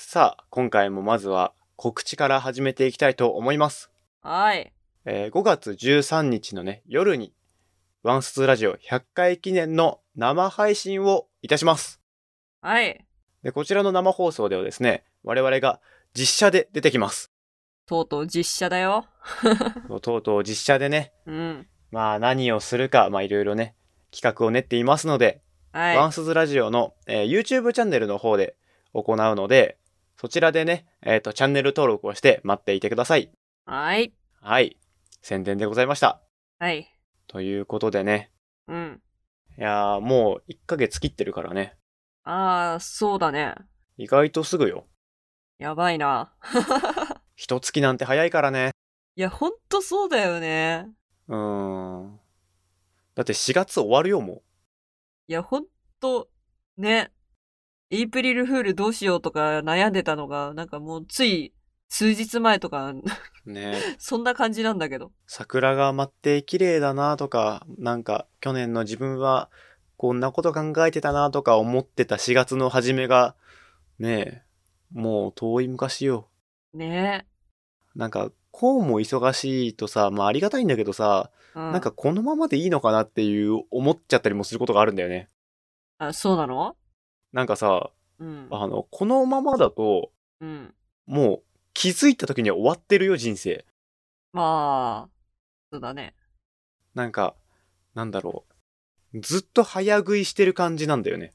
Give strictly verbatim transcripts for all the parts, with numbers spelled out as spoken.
さあ、今回もまずは告知から始めていきたいと思います。 はい。 えー、ごがつじゅうさんにちのね、夜にワンスツーラジオひゃっかい記念の生配信をいたします。 はい。 で、こちらの生放送ではですね、我々が実写で出てきます。 とうとう実写だよ。 とうとう実写でね、 うん。 まあ何をするか、まあいろいろね、企画を練っていますので、 はい。 ワンスツーラジオの、えー YouTube チャンネルの方で行うので、そちらでね、えっと、チャンネル登録をして待っていてください。 はい。 はい。宣伝でございました。 はい。 ということでね。 うん。 いやー、もういっかげつ切ってるからね。 ああ、そうだね。 意外とすぐよ。 やばいな。 一月なんて早いからね。 いや、ほんとそうだよね。 うーん。だってしがつ終わるよ、もいや、ほんと、ね。エイプリルフールどうしようとか悩んでたのが、なんかもうつい数日前とか、 う。ね。 そんな感じなんだけど。 桜が舞って綺麗だなとか、なんか去年の自分はこんなこと考えてたなとか思ってたしがつの初めが、ねえ、もう遠い昔よ。 ねなんか、こうも忙しいとさ、まあありがたいんだけどさ、 うん。 なんかこのままでいいのかなっていう思っちゃったりもすることがあるんだよね。 あ、そうなのなんかさ、 うん。 あの、このままだと、 うん。 もう気づいた時には終わってるよ、人生。 まあ、そうだね。 なんか、なんだろう。ずっと早食いしてる感じなんだよね。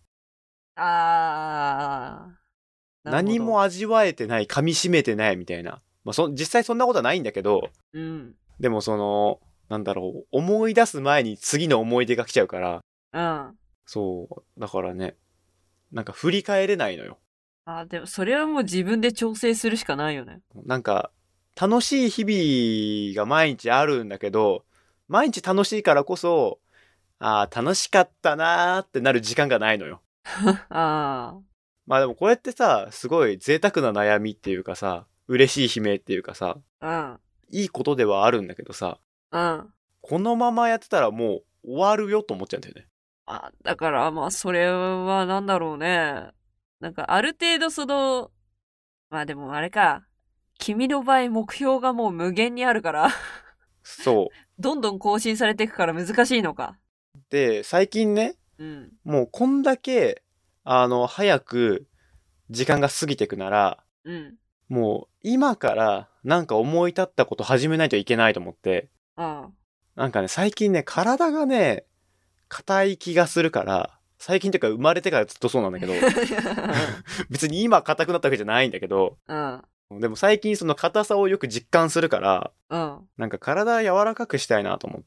ああ、なるほど。 何も味わえてない、噛み締めてないみたいな。まあ、そ、実際そんなことはないんだけど、 うん。 でもその、なんだろう。思い出す前に次の思い出が来ちゃうから、 うん。 そう。だからね、なんか振り返れないのよ。 あ、でもそれはもう自分で調整するしかないよね。 なんか、楽しい日々が毎日あるんだけど、毎日楽しいからこそ、ああ、楽しかったなーってなる時間がないのよ。 あまあでもこうやってさ、すごい贅沢な悩みっていうかさ、嬉しい悲鳴っていうかさ、 あ、 いいことではあるんだけどさ、 うん、うん。 このままやってたらもう終わるよと思っちゃうんだよね。 あ、だからまあそれはなんだろうね。なんかある程度その、まあでもあれか。君の場合目標がもう無限にあるからそどんどん更新されていくから難しいのか。 う。で、最近ね、 うん。 もうこんだけ、あの、早く時間が過ぎていくなら、 うん。 もう今からなんか思い立ったこと始めないといけないと思って、 あなんかね、最近ね、体がね、硬い気がするから、最近というか生まれてからずっとそうなんだけど、 あ。 別に今硬くなったわけじゃないんだけど、 うん。 でも最近その硬さをよく実感するから、 うん。 なんか体柔らかくしたいなと思って、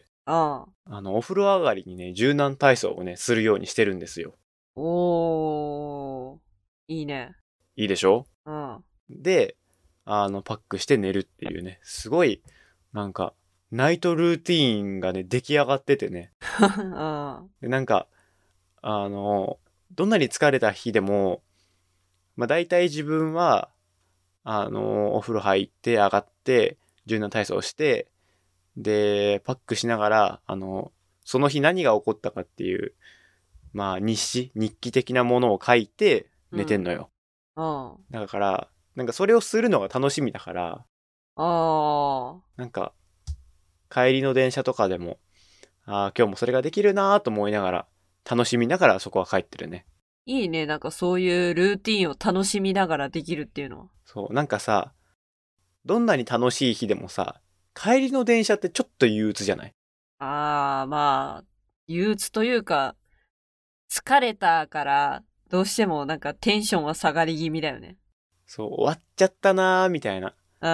ああの、お風呂上がりにね、柔軟体操をね、するようにしてるんですよ。 おー。いいね。 いいでしょ？ うん。 で、あの、パックして寝るっていうね、すごい、なんか、ナイトルーティーンがね、出来上がっててね。 うん。 で、なんか、あの、どんなに疲れた日でも、まあ大体自分は、あの、お風呂入って上がって、柔軟体操をして、で、パックしながら、あの、その日何が起こったかっていう、まあ日誌、日記的なものを書いて寝てんのよ。 うん。 だから、なんかそれをするのが楽しみだから、 ああ。 なんか、帰りの電車とかでも、ああ、今日もそれができるなーと思いながら、楽しみながらそこは帰ってるね。 いいね。なんかそういうルーティンを楽しみながらできるっていうのは。 そう、なんかさ、どんなに楽しい日でもさ、帰りの電車ってちょっと憂鬱じゃない？ ああ、まあ、憂鬱というか、疲れたから、どうしてもなんかテンションは下がり気味だよね。 そう、終わっちゃったなーみたいな。 うん。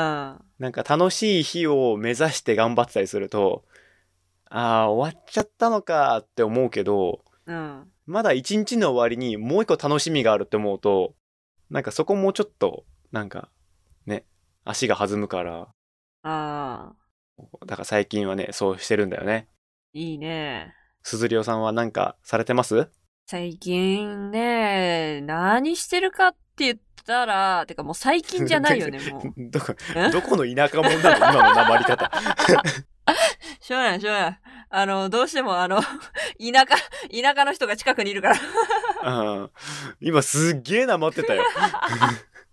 なんか楽しい日を目指して頑張ってたりすると、ああ、終わっちゃったのかーって思うけど、 うん。 まだ一日の終わりにもう一個楽しみがあるって思うと、なんかそこもうちょっと、なんか、ね、足が弾むから、 ああ、 だから最近はね、そうしてるんだよね。 いいね。 すずりおさんはなんかされてます？ 最近ね、何してるかって言ったら、てかもう最近じゃないよね、もどこ、 う。んどこの田舎者なの今のなまり方。 しょうがない、しょうがない。あの、どうしてもあの、田舎、田舎の人が近くにいるから。 うん、今すっげえなまってたよ。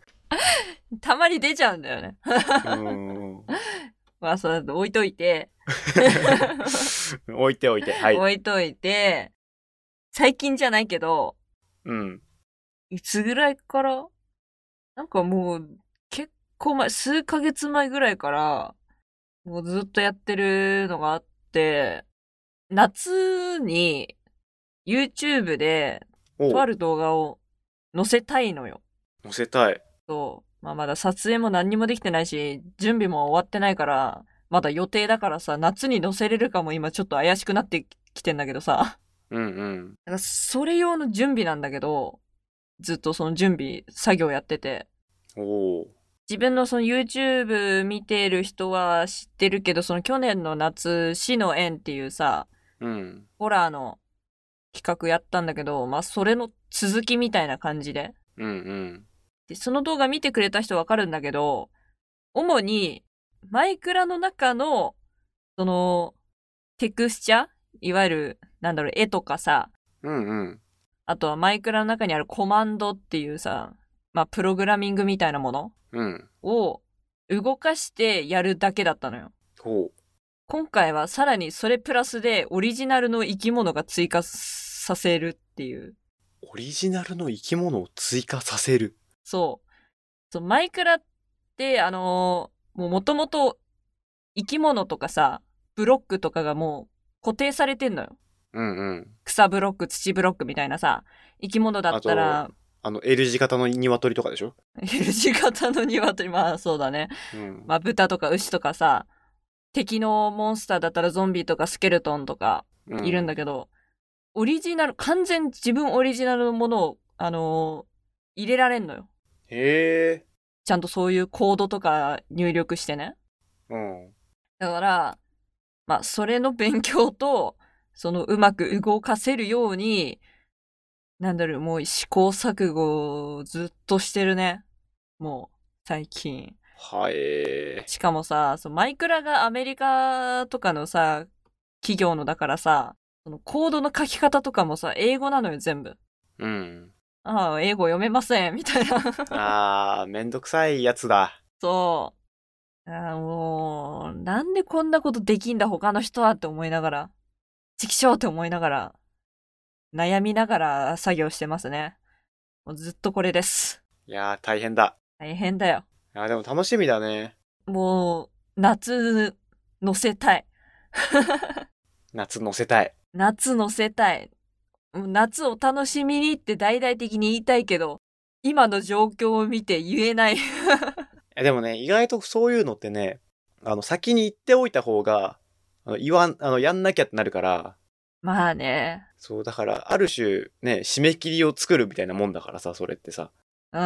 たまに出ちゃうんだよね。 うーん。 まあ、そう置いといて。 置いておいて。はい。 置いといて、最近じゃないけど、 うん。 いつぐらいからなんかもう、結構前、数ヶ月前ぐらいから、もうずっとやってるのがあって、夏に YouTube でとおう、 ある動画を載せたいのよ。 載せたい。 そう。まあまだ撮影も何にもできてないし、準備も終わってないから、まだ予定だからさ、夏に載せれるかも今ちょっと怪しくなってきてんだけどさ。 うんうん。 だからそれ用の準備なんだけど、ずっとその準備、作業やってて。 おお。 自分のその YouTube 見てる人は知ってるけど、その去年の夏、死の縁っていうさ、 うん。 ホラーの企画やったんだけど、まあそれの続きみたいな感じで。 うんうん。 で、その動画見てくれた人わかるんだけど、主にマイクラの中の、その、テクスチャーいわゆる、なんだろう、絵とかさ、 うんうん。 あとはマイクラの中にあるコマンドっていうさ、まあプログラミングみたいなものうん。 を動かしてやるだけだったのよ。 ほ今回はさらにそれプラスでオリジナルの生き物が追加させるっていう。 う。オリジナルの生き物を追加させる。 そう。そうマイクラって、あのーもう元々生き物とかさ、ブロックとかがもう固定されてんのよ。 うんうん。 草ブロック、土ブロックみたいなさ、生き物だあったら、 と、あの L 字型の鶏とかでしょ？ L 字型の鶏、まあそうだね。 うん。 まあ豚とか牛とかさ、敵のモンスターだったらゾンビとかスケルトンとかうん。 いるんだけど、オリジナル、完全自分オリジナルのものを、あのー入れられんのよ。 へえ。 ちゃんとそういうコードとか入力してね。 うん。 だから、まあ、それの勉強と、そのうまく動かせるように、なんだろう、もう試行錯誤をずっとしてるね。もう、最近。 はえしかもさ、そのマイクラがアメリカとかのさ、企業のだからさ、そのコードの書き方とかもさ、英語なのよ、全部。 ー。うん。 ああ、英語読めません、みたいな。 あー、めんどくさいやつだ。 そう。ああ、もう、なんでこんなことできんだ、他の人はって思いながら、チキショーって思いながら、悩みながら作業してますね。もうずっとこれです。 いやー、大変だ。 大変だよ。 いやー、でも楽しみだね。 もう、夏、乗せたい。 夏乗せたい。 夏乗せたい。夏を楽しみにって大々的に言いたいけど、今の状況を見て言えない。 え、でもね、意外とそういうのってね、あの、先に言っておいた方が、あの、言わん、あの、やんなきゃってなるから、 まあね。 そう、だから、ある種、ね、締め切りを作るみたいなもんだからさ、それってさ。 うん。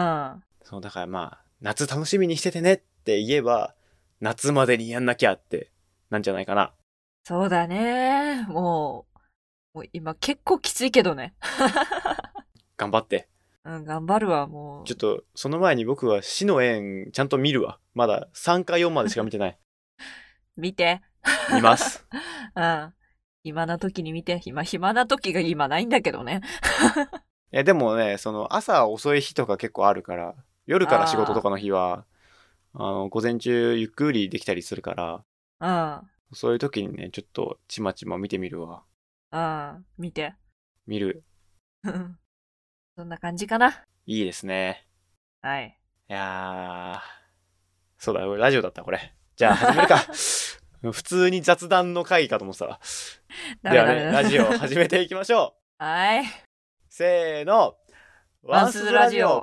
そう、だからまあ、夏楽しみにしててねって言えば、夏までにやんなきゃって、なんじゃないかな。 そうだね。もう、もう今結構きついけどね。 頑張って。 うん、頑張るわ、もう。 ちょっと、その前に僕は死の縁、ちゃんと見るわ。まださんかよんまでしか見てない。 見て。 見ます。 うん。暇な時に見て。暇、暇な時が今ないんだけどね。 いや、でもね、その、朝遅い日とか結構あるから、夜から仕事とあかの日は、あの、午前中ゆっくりできたりするから、 あ。 そういう時にね、ちょっとちまちま見てみるわ。 うん。うん。見て。 見る。 そんな感じかな。 いいですね。 はい。 いやー、そうだ、ラジオだった、これ。じゃあ始めるか。普通に雑談の会かと思ってたわ。 ダではね、 メダメダメ。 ラジオ始めていきましょはい。 う。せーの。 ワンスズラジオ。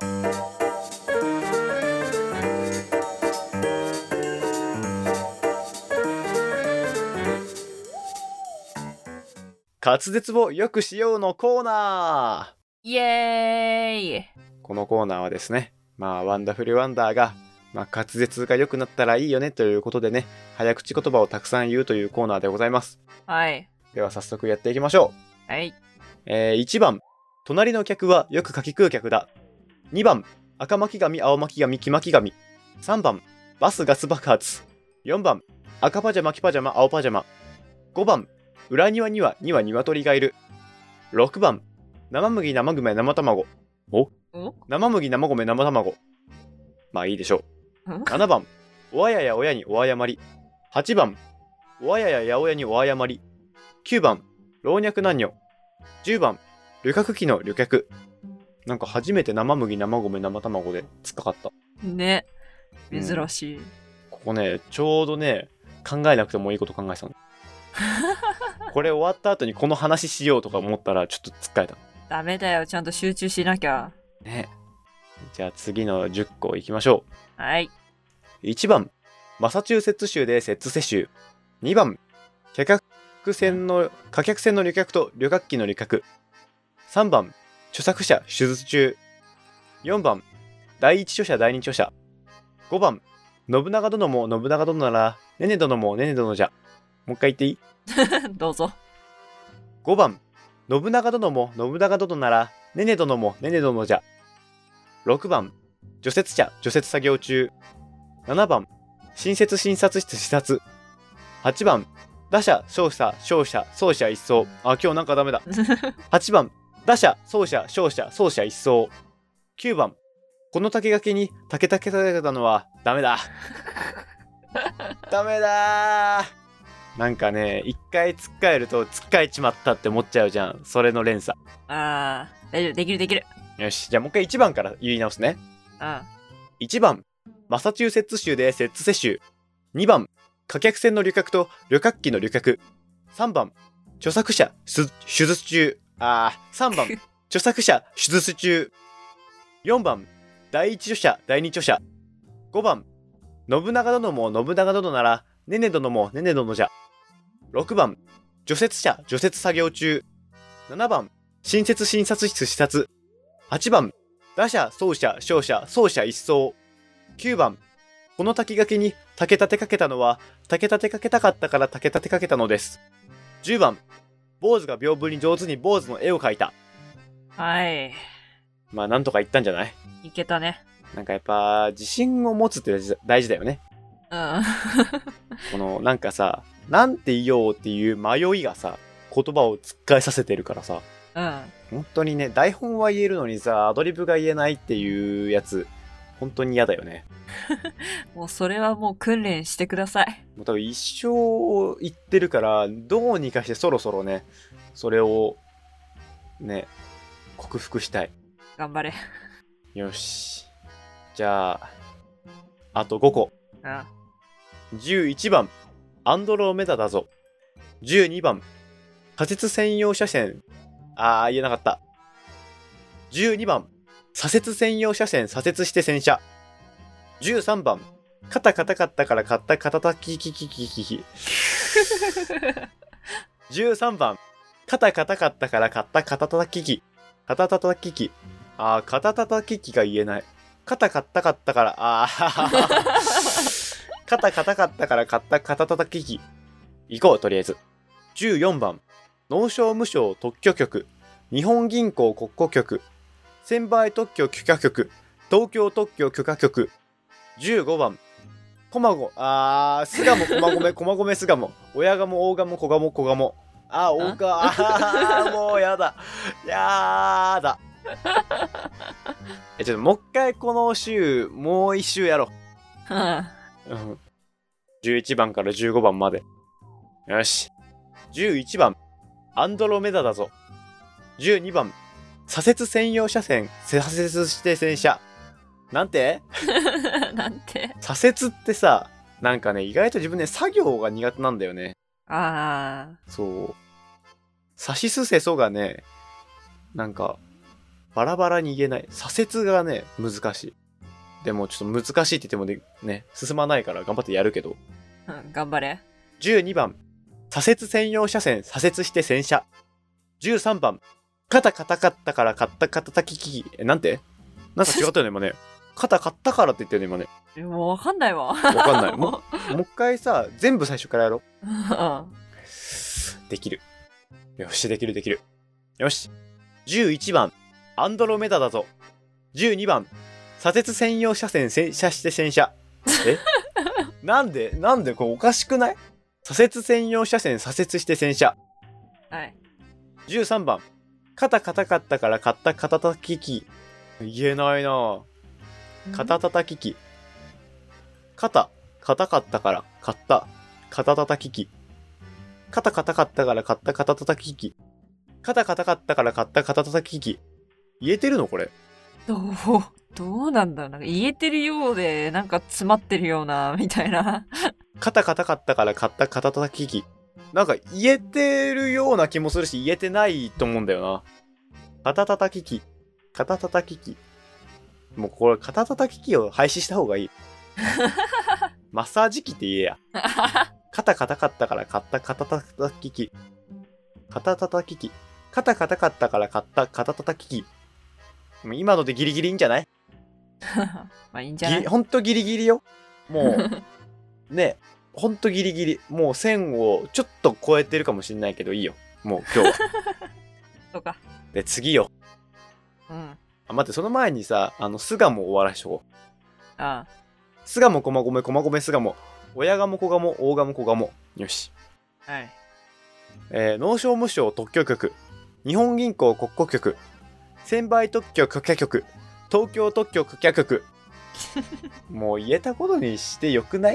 滑舌を良くしようのコーナー。 イエーイ。 このコーナーはですね、まあ、ワンダフルワンダーが、まあ、滑舌が良くなったらいいよねということでね、早口言葉をたくさん言うというコーナーでございます。 はい。 では早速やっていきましょう。 はい。 えー、いちばん、隣の客はよくかき食う客だ。にばん、赤巻紙、青巻紙、黄巻紙。さんばん、バスガス爆発。よんばん、赤パジャマ、黄パジャマ、青パジャマ。ごばん、裏庭にはには鶏がいる。ろくばん、生麦、生米、生卵。おお生麦、生米、生卵。まあいいでしょう。 ななばんおあやや親におあやまり。はちばんおあやややおやにおあやまり。きゅうばん老若男女。じゅうばん旅客機の旅客。なんか初めて生麦生米生卵で突っかかった。 ね、珍しい、うん、 ここねちょうどね考えなくてもいいこと考えてたのこれ終わった後にこの話しようとか思ったらちょっと突っかえた。 ダメだよ、ちゃんと集中しなきゃね。じゃあ次のじゅっこいきましょう。はい。 いちばんマサチューセッツ州で摂津世襲。にばん客客船の貨客船の旅客と旅客機の旅客。さんばん著作者手術中。よんばん第一著者第二著者。ごばん信長殿も信長殿ならねね殿もねね殿じゃ。もう一回言っていいどうぞ。 ごばん信長殿も信長殿ならねね殿もねね殿じゃ。ろくばん除雪車除雪作業中。ななばん新設診察室視察。はちばん打者勝者勝者走者一掃。あ、今日なんかダメだはちばん打者走者勝者走者一掃。きゅうばんこの竹垣に竹竹立てたのはダメだダメだー。なんかね一回つっかえるとつっかえちまったって思っちゃうじゃん。それの連鎖。 あー大丈夫、できるできる。 よし、じゃあもう一回いちばんから言い直すね。 ああいちばんマサチューセッツ州で摂津世襲。にばん貨客船の旅客と旅客機の旅客。さんばん著作者手術中。あーさんばん著作者手術中。よんばん第一著者第二著者。ごばん信長殿も信長殿ならねね殿もねね殿じゃ。ろくばん除雪車除雪作業中。ななばん新設診察室視察。はちばん打者走者勝者走者一掃。きゅうばんこの滝垣に竹立てかけたのは竹立てかけたかったから竹立てかけたのです。じゅうばん坊主が屏風に上手に坊主の絵を描いた。 はい。 まあなんとか言ったんじゃない？ いけたね。 なんかやっぱ自信を持つって大事だよね。 うんこのなんかさ、なんて言おうっていう迷いがさ、言葉をつっかえさせてるからさ、 うん、 本当にね、台本は言えるのにさ、アドリブが言えないっていうやつ本当に嫌だよね。 もうそれはもう訓練してください。 もう多分一生言ってるから、どうにかしてそろそろね、それをね克服したい。 頑張れ。 よし、じゃああとごこ。 ああじゅういちばんアンドロメダだぞ。じゅうにばん仮設専用車線。あー言えなかった。じゅうにばん左折専用車線左折して洗車。じゅうさんばん肩硬かったから買った肩たききききききじゅうさんばん肩硬かったから買った肩たきき肩たたきき。あー肩たたききが言えない。肩硬かったからあー肩硬かったから買った肩たたきき。行こうとりあえず。じゅうよんばん農商務省特許局日本銀行国庫局専売特許許可局東京特許許可局。じゅうごばんこまごあー巣鴨こまごめこまごめ巣鴨親鴨大鴨小鴨小鴨。あー大鴨あーもうやだやだえちょっともう一回この週もう一周やろう。うん、じゅういちばんからじゅうごばんまで。よし。じゅういちばんアンドロメダだぞ。じゅうにばん左折専用車線左折して洗車。なんてなんて左折ってさ、なんかね意外と自分ね作業が苦手なんだよね。 ああそうさしすせそがねなんかバラバラに言えない。左折がね難しい。でもちょっと難しいって言っても ね, ね進まないから頑張ってやるけど、 うん、頑張れ。 じゅうにばん左折専用車線左折して洗車。じゅうさんばん肩硬かったから買った肩たききえなんてなんか違ったよね今ね肩買ったからって言ったよね今ね。 えもうわかんないわ。わかんないもうもう一回さ全部最初からやろう。 できる。よしできるできる。よし。じゅういちばんアンドロメダだぞ。じゅうにばん左折専用車線洗車して洗車。えなんでなんでこれおかしくない？左折専用車線左折して洗車。 はい。 じゅうさんばん肩硬かったから買った肩たき機。言えないな。肩たたき機。 肩、硬かったから買った、肩叩き機。肩硬かったから買った肩叩き機。肩硬かったから買った肩叩き機。言えてるのこれ。 どう、どうなんだろう。なんか言えてるようで、なんか詰まってるような、みたいな。 肩硬かったから買った肩叩き機。なんか言えてるような気もするし、言えてないと思うんだよな。肩叩き機。肩叩き機。もうこれ、肩叩き機を廃止した方がいい。マッサージ機って言えや。肩硬かったから買った肩叩き機。肩叩き機。肩硬かったから買った肩叩き機。今のでギリギリいいんじゃない？ まあいいんじゃない？ ほんとギリギリよ。もう、ね、ほんとギリギリ。もう線をちょっと超えてるかもしんないけどいいよ。もう今日は。 そうか。 で、次よ。 うん。 あ、待って、その前にさ、あの、巣鴨終わらしとこう。 ああ。 巣鴨、駒込、駒込、巣鴨。親鴨、子鴨、大鴨、子鴨。よし。 はい。 えー、農商務省特許局。日本銀行国庫局。専売特許許可局。東京特許許可局。もう言えたことにしてよくない？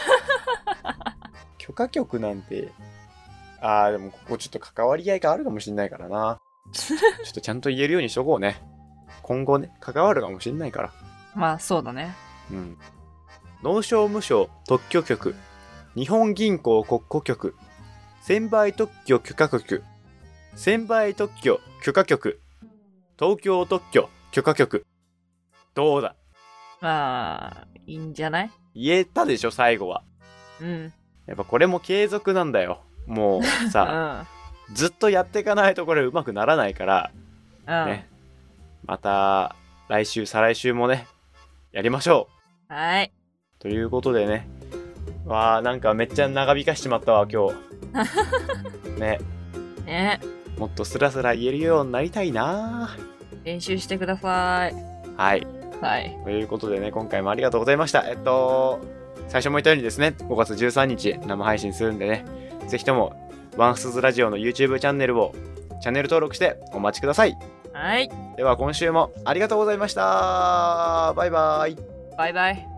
許可局なんて。あー、でもここちょっと関わり合いがあるかもしんないからな。ちょっとちゃんと言えるようにしとこうね。今後ね、関わるかもしんないから。 まあそうだね。 うん。農商務省特許局。日本銀行国庫局。専売特許許可局。専売特許許可局。東京特許許可局。どうだ？ まあ、いいんじゃない？ 言えたでしょ、最後は。 うん。 やっぱこれも継続なんだよ。もううさ、 ん。 ずっとやっていかないとこれうまくならないから、 うん。 ね。また、来週、再来週もね、やりましょはい。 う。ということでね。わあ、なんかめっちゃ長引かしちまったわ、今日。ね。 ね。 もっとスラスラ言えるようになりたいな。 練習してください。 はい。 はい。 ということでね、今回もありがとうございました。えっと、最初も言ったようにですね、ごがつじゅうさんにち生配信するんでね、ぜひとも、ワンフスズラジオの YouTube チャンネルを、チャンネル登録してお待ちください。 はい。 では今週もありがとうございました。バイバイ。 バイバイ。